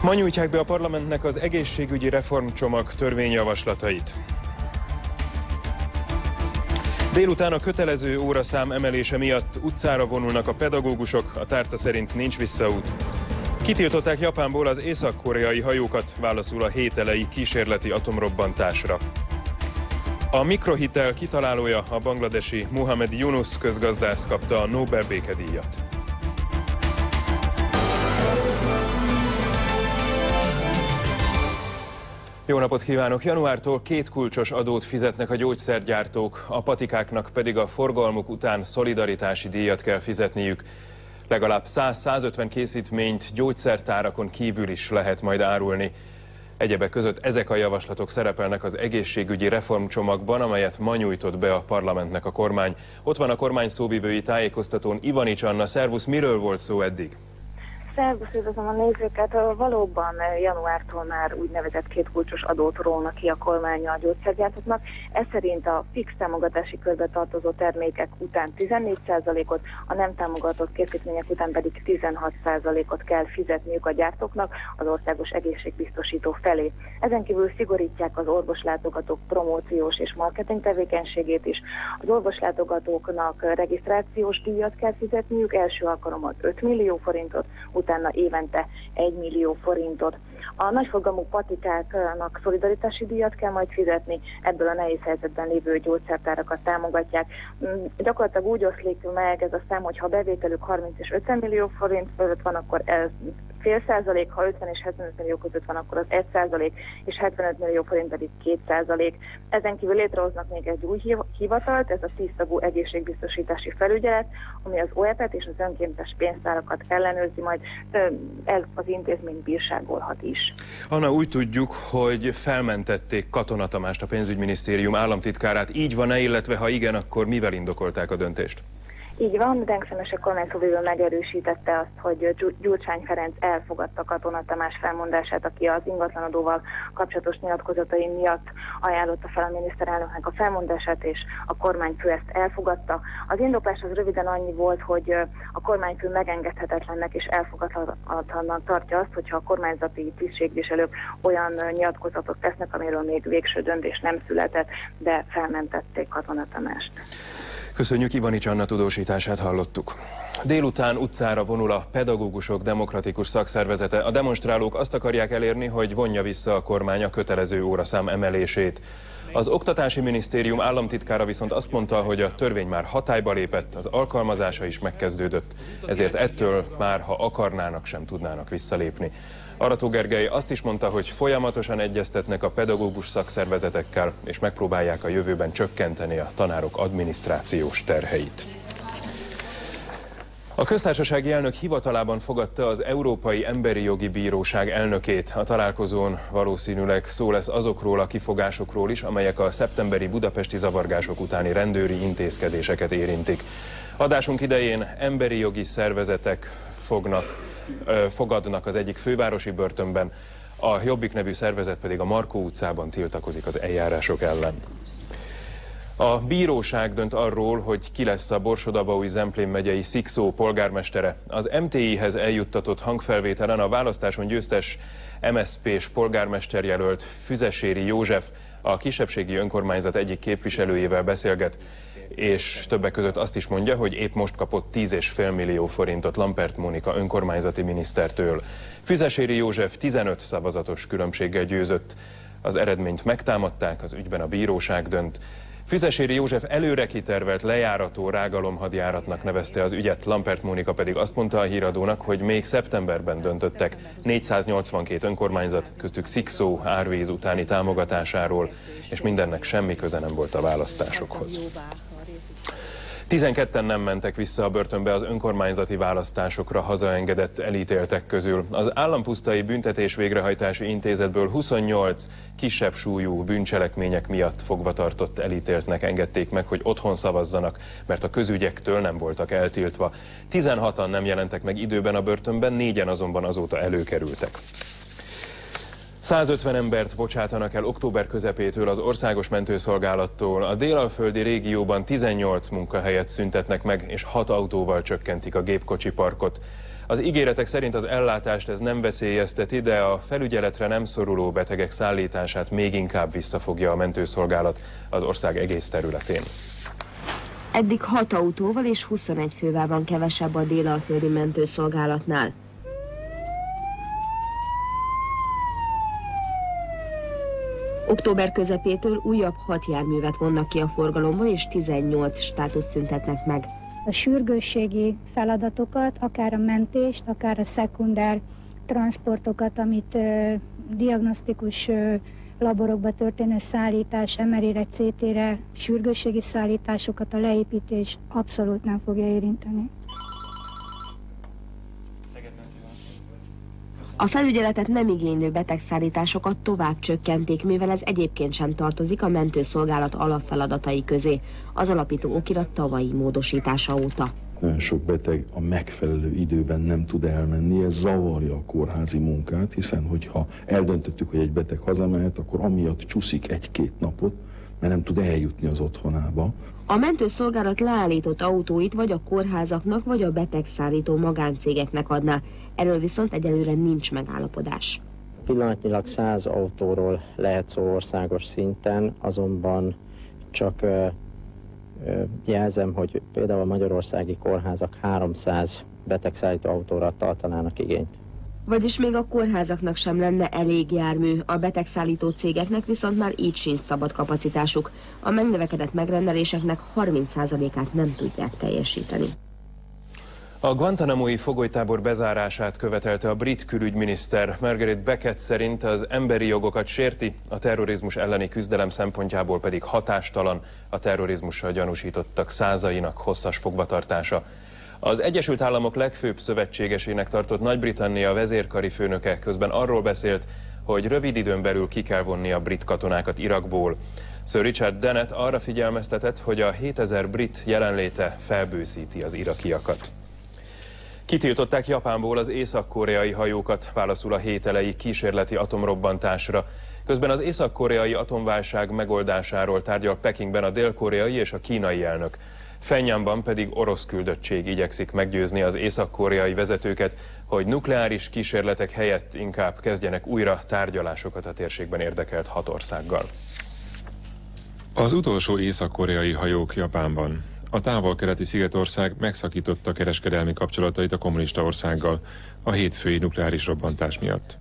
Ma nyújtják be a parlamentnek az egészségügyi reformcsomag törvényjavaslatait. Délután a kötelező óraszám emelése miatt utcára vonulnak a pedagógusok, a tárca szerint nincs visszaút. Kitiltották Japánból az észak-koreai hajókat, válaszul a hét elejé kísérleti atomrobbantásra. A mikrohitel kitalálója, a bangladesi Muhammad Yunus közgazdász kapta a Nobel békedíjat. Jó napot kívánok! Januártól 2 kulcsos adót fizetnek a gyógyszergyártók, a patikáknak pedig a forgalmuk után szolidaritási díjat kell fizetniük. Legalább 100-150 készítményt gyógyszertárakon kívül is lehet majd árulni. Egyebek között ezek a javaslatok szerepelnek az egészségügyi reformcsomagban, amelyet ma nyújtott be a parlamentnek a kormány. Ott van a kormány szóvivői tájékoztatón Ivanics Anna. Szervusz, miről volt szó eddig? Szervusz, üdvözlöm a nézőket! Valóban januártól már úgynevezett 2 kulcsos adót rónak ki a kormány a gyógyszergyártóknak. Ez szerint a fix támogatási körbe tartozó termékek után 14%-ot, a nem támogatott készítmények után pedig 16%-ot kell fizetniük a gyártóknak az országos egészségbiztosító felé. Ezen kívül szigorítják az orvoslátogatók promóciós és marketing tevékenységét is. Az orvoslátogatóknak regisztrációs díjat kell fizetniük, első alkalommal 5 millió forintot, utána évente 1 millió forintot. A nagyforgalmú patikáknak szolidaritási díjat kell majd fizetni, ebből a nehéz helyzetben lévő gyógyszertárakat támogatják. Gyakorlatilag úgy oszlik meg ez a szám, hogy ha a bevételük 30 és 50 millió forint között van, akkor ez fél százalék, ha 50 és 75 millió között van, akkor az 1%, és 75 millió forint pedig 2%. Ezen kívül létrehoznak még egy új hivatalt, ez a 10 tagú egészségbiztosítási felügyelet, ami az OEP-et és az önkéntes pénztárakat ellenőrzi, majd ez az intézmény bírságolhat is. Anna, úgy tudjuk, hogy felmentették Katona Tamást, a pénzügyminisztérium államtitkárát. Így van-e, illetve ha igen, akkor mivel indokolták a döntést? Így van, Denksz Emese kormányszóvivő megerősítette azt, hogy Gyurcsány Ferenc elfogadta Katona Tamás felmondását, aki az ingatlanadóval kapcsolatos nyilatkozatai miatt ajánlotta fel a miniszterelnöknek a felmondását, és a kormányfő ezt elfogadta. Az indoklás az röviden annyi volt, hogy a kormányfő megengedhetetlennek és elfogadhatatlannak tartja azt, hogyha a kormányzati tisztségviselők olyan nyilatkozatot tesznek, amiről még végső döntés nem született, de felmentették Katona Tamást. Köszönjük, Ivanics Anna tudósítását hallottuk. Délután utcára vonul a Pedagógusok Demokratikus Szakszervezete. A demonstrálók azt akarják elérni, hogy vonja vissza a kormány a kötelező óraszám emelését. Az Oktatási Minisztérium államtitkára viszont azt mondta, hogy a törvény már hatályba lépett, az alkalmazása is megkezdődött, ezért ettől már, ha akarnának, sem tudnának visszalépni. Arató Gergely azt is mondta, hogy folyamatosan egyeztetnek a pedagógus szakszervezetekkel, és megpróbálják a jövőben csökkenteni a tanárok adminisztrációs terheit. A köztársasági elnök hivatalában fogadta az Európai Emberi Jogi Bíróság elnökét. A találkozón valószínűleg szó lesz azokról a kifogásokról is, amelyek a szeptemberi budapesti zavargások utáni rendőri intézkedéseket érintik. Adásunk idején emberi jogi szervezetek fogadnak az egyik fővárosi börtönben, a Jobbik nevű szervezet pedig a Markó utcában tiltakozik az eljárások ellen. A bíróság dönt arról, hogy ki lesz a Borsod-Abaúj-Zemplén megyei Szikszó polgármestere. Az MTI-hez eljuttatott hangfelvételen a választáson győztes MSZP-s polgármesterjelölt Füzeséri József a kisebbségi önkormányzat egyik képviselőjével beszélget, és többek között azt is mondja, hogy épp most kapott 10,5 millió forintot Lampert Mónika önkormányzati minisztertől. Füzeséri József 15 szavazatos különbséggel győzött. Az eredményt megtámadták, az ügyben a bíróság dönt. Füzeséri József előre kitervelt lejárató rágalomhadjáratnak nevezte az ügyet, Lampert Mónika pedig azt mondta a híradónak, hogy még szeptemberben döntöttek 482 önkormányzat, köztük Szikszó árvíz utáni támogatásáról, és mindennek semmi köze nem volt a választásokhoz. 12-en nem mentek vissza a börtönbe az önkormányzati választásokra hazaengedett elítéltek közül. Az Állampusztai Büntetés Végrehajtási Intézetből 28 kisebb súlyú bűncselekmények miatt fogvatartott elítéltnek engedték meg, hogy otthon szavazzanak, mert a közügyektől nem voltak eltiltva. 16-an nem jelentek meg időben a börtönben, 4-en azonban azóta előkerültek. 150 embert bocsátanak el október közepétől az Országos Mentőszolgálattól. A délalföldi régióban 18 munkahelyet szüntetnek meg, és 6 autóval csökkentik a gépkocsi parkot. Az ígéretek szerint az ellátást ez nem veszélyezteti, de a felügyeletre nem szoruló betegek szállítását még inkább visszafogja a mentőszolgálat az ország egész területén. Eddig 6 autóval és 21 fővel van kevesebb a dél-alföldi mentőszolgálatnál. Október közepétől újabb 6 járművet vonnak ki a forgalomból, és 18 státuszt szüntetnek meg. A sürgősségi feladatokat, akár a mentést, akár a szekunder transportokat, amit diagnosztikus laborokba történő szállítás, MRI-re, CT-re, sürgősségi szállításokat, a leépítés abszolút nem fogja érinteni. A felügyeletet nem igénylő betegszállításokat tovább csökkenték, mivel ez egyébként sem tartozik a mentőszolgálat alapfeladatai közé, az alapító okirat tavalyi módosítása óta. Nagyon sok beteg a megfelelő időben nem tud elmenni, ez zavarja a kórházi munkát, hiszen hogyha eldöntöttük, hogy egy beteg hazamehet, akkor amiatt csúszik 1-2 napot, mert nem tud eljutni az otthonába. A mentőszolgálat leállított autóit vagy a kórházaknak, vagy a betegszállító magáncégeknek adná. Erről viszont egyelőre nincs megállapodás. Pillanatnyilag 100 autóról lehet szó országos szinten, azonban csak jelzem, hogy például a magyarországi kórházak 300 betegszállító autóra tartanának igényt. Vagyis még a kórházaknak sem lenne elég jármű, a betegszállító cégeknek viszont már így sincs szabad kapacitásuk. A megnövekedett megrendeléseknek 30%-át nem tudják teljesíteni. A Guantanamo-i fogolytábor bezárását követelte a brit külügyminiszter. Margaret Beckett szerint az emberi jogokat sérti, a terrorizmus elleni küzdelem szempontjából pedig hatástalan a terrorizmussal gyanúsítottak százainak hosszas fogvatartása. Az Egyesült Államok legfőbb szövetségesének tartott Nagy-Britannia vezérkari főnöke közben arról beszélt, hogy rövid időn belül ki kell vonni a brit katonákat Irakból. Sir Richard Dennett arra figyelmeztetett, hogy a 7000 brit jelenléte felbőszíti az irakiakat. Kitiltották Japánból az észak-koreai hajókat, válaszul a hét elejé kísérleti atomrobbantásra. Közben az észak-koreai atomválság megoldásáról tárgyal Pekingben a dél-koreai és a kínai elnök. Phenjanban pedig orosz küldöttség igyekszik meggyőzni az észak-koreai vezetőket, hogy nukleáris kísérletek helyett inkább kezdjenek újra tárgyalásokat a térségben érdekelt 6 országgal. Az utolsó észak-koreai hajók Japánban. A távol-keleti szigetország megszakította kereskedelmi kapcsolatait a kommunista országgal a hétfői nukleáris robbantás miatt.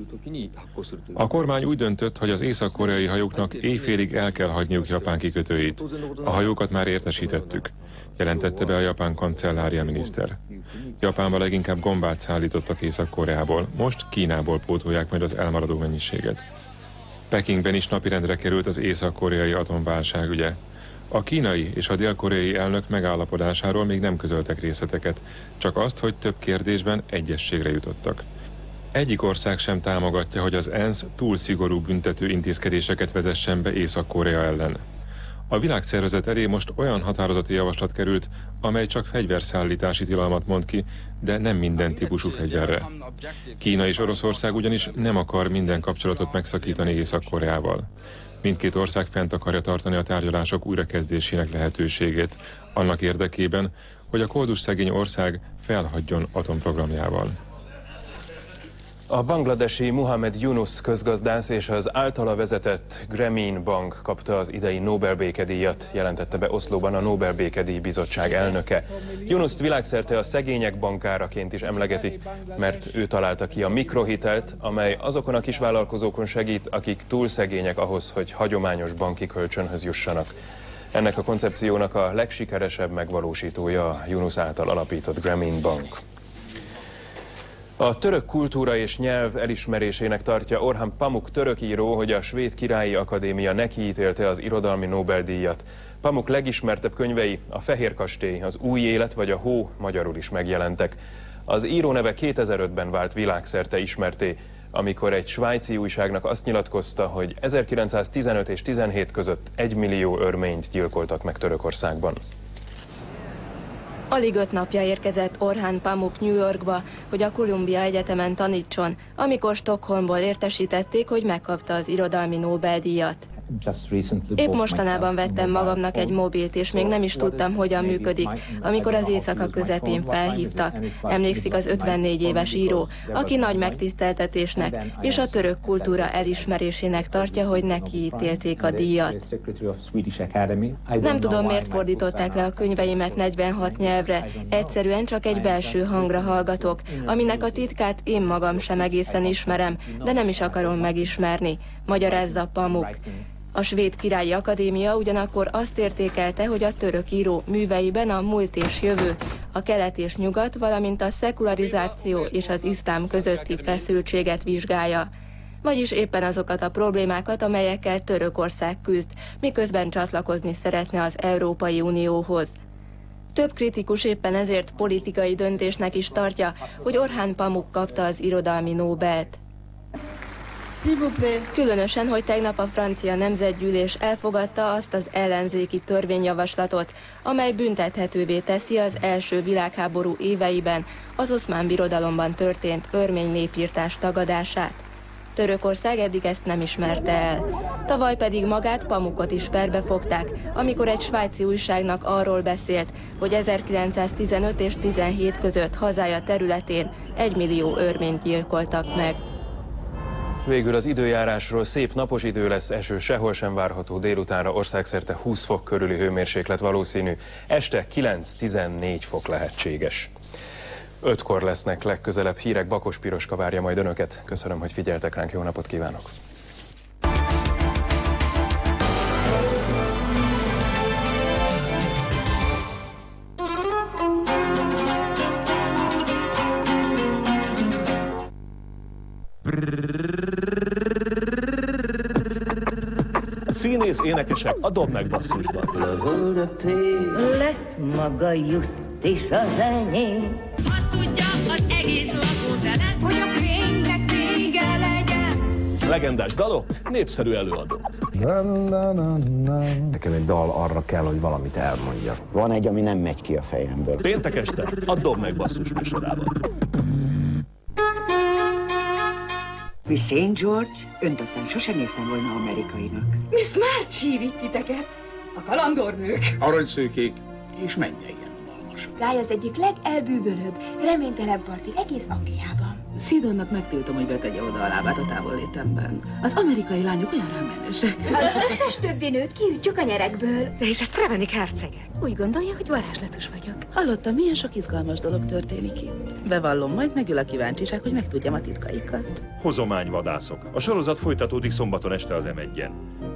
A kormány úgy döntött, hogy az észak-koreai hajóknak éjfélig el kell hagyniuk Japán kikötőit. A hajókat már értesítettük, jelentette be a japán kancellária miniszter. Japánba leginkább gombát szállítottak Észak-Koreából, most Kínából pótolják majd az elmaradó mennyiséget. Pekingben is napirendre került az észak-koreai atomválság ügye. A kínai és a dél-koreai elnök megállapodásáról még nem közöltek részleteket, csak azt, hogy több kérdésben egyezségre jutottak. Egyik ország sem támogatja, hogy az ENSZ túl szigorú büntető intézkedéseket vezessen be Észak-Korea ellen. A világszervezet elé most olyan határozati javaslat került, amely csak fegyverszállítási tilalmat mond ki, de nem minden típusú fegyverre. Kína és Oroszország ugyanis nem akar minden kapcsolatot megszakítani Észak-Koreával. Mindkét ország fent akarja tartani a tárgyalások újrakezdésének lehetőségét, annak érdekében, hogy a koldus-szegény ország felhagyjon atomprogramjával. A bangladesi Muhammad Yunus közgazdász és az általa vezetett Grameen Bank kapta az idei Nobel békedíjat, jelentette be Oszlóban a Nobel békedíj bizottság elnöke. Yunust világszerte a szegények bankáraként is emlegetik, mert ő találta ki a mikrohitelt, amely azokon a kisvállalkozókon segít, akik túl szegények ahhoz, hogy hagyományos banki kölcsönhöz jussanak. Ennek a koncepciónak a legsikeresebb megvalósítója a Yunus által alapított Grameen Bank. A török kultúra és nyelv elismerésének tartja Orhan Pamuk török író, hogy a Svéd Királyi Akadémia nekiítélte az irodalmi Nobel-díjat. Pamuk legismertebb könyvei, a Fehér kastély, az Új élet vagy a Hó magyarul is megjelentek. Az író neve 2005-ben vált világszerte ismerté, amikor egy svájci újságnak azt nyilatkozta, hogy 1915 és 17 között 1 millió örményt gyilkoltak meg Törökországban. Alig 5 napja érkezett Orhan Pamuk New Yorkba, hogy a Columbia Egyetemen tanítson, amikor Stockholmból értesítették, hogy megkapta az irodalmi Nobel-díjat. Épp mostanában vettem magamnak egy mobilt, és még nem is tudtam, hogyan működik, amikor az éjszaka közepén felhívtak. Emlékszik az 54 éves író, aki nagy megtiszteltetésnek és a török kultúra elismerésének tartja, hogy neki ítélték a díjat. Nem tudom, miért fordították le a könyveimet 46 nyelvre, egyszerűen csak egy belső hangra hallgatok, aminek a titkát én magam sem egészen ismerem, de nem is akarom megismerni, magyarázza Pamuk. A Svéd Királyi Akadémia ugyanakkor azt értékelte, hogy a török író műveiben a múlt és jövő, a kelet és nyugat, valamint a szekularizáció és az iszlám közötti feszültséget vizsgálja. Vagyis éppen azokat a problémákat, amelyekkel Törökország küzd, miközben csatlakozni szeretne az Európai Unióhoz. Több kritikus éppen ezért politikai döntésnek is tartja, hogy Orhan Pamuk kapta az irodalmi Nobelt. Különösen, hogy tegnap a francia nemzetgyűlés elfogadta azt az ellenzéki törvényjavaslatot, amely büntethetővé teszi az első világháború éveiben az Oszmán Birodalomban történt örmény népirtás tagadását. Törökország eddig ezt nem ismerte el. Tavaly pedig magát, Pamukot is perbe fogták, amikor egy svájci újságnak arról beszélt, hogy 1915 és 17 között hazája területén 1 millió örményt gyilkoltak meg. Végül az időjárásról: szép napos idő lesz, eső sehol sem várható, délutánra országszerte 20 fok körüli hőmérséklet valószínű, este 9-14 fok lehetséges. 5-kor lesznek legközelebb hírek, Bakos Piroska várja majd önöket. Köszönöm, hogy figyeltek ránk, jó napot kívánok! Színész, énekesek, a Dob meg basszusban. Lesz maga Just és az enyém. Ha tudja az egész lakótelep, hogy a fénynek vége legyen. Legendás dalok, népszerű előadók. Nekem egy dal arra kell, hogy valamit elmondjak. Van egy, ami nem megy ki a fejemből. Péntek este a Dob meg basszus műsorában. Miss St. George, önt aztán sosem néztem volna amerikainak. Miss Marchi vitt titeket, a kalandornők. Aranyszőkék és mennyegen unalmasok. Guy az egyik legelbűvölőbb, reménytelen parti egész Angliában. Szidonnak megtiltom, hogy betegye oda a lábát a távollétemben. Az amerikai lányok olyan rámenősek. Az összes többi nőt kiütjük a nyerekből. De hisz ez Trevenik hercege. Úgy gondolja, hogy varázslatos vagyok. Hallottam, milyen sok izgalmas dolog történik itt. Bevallom, majd megül a kíváncsiság, hogy megtudjam a titkaikat. Hozományvadászok. A sorozat folytatódik szombaton este az M1-en.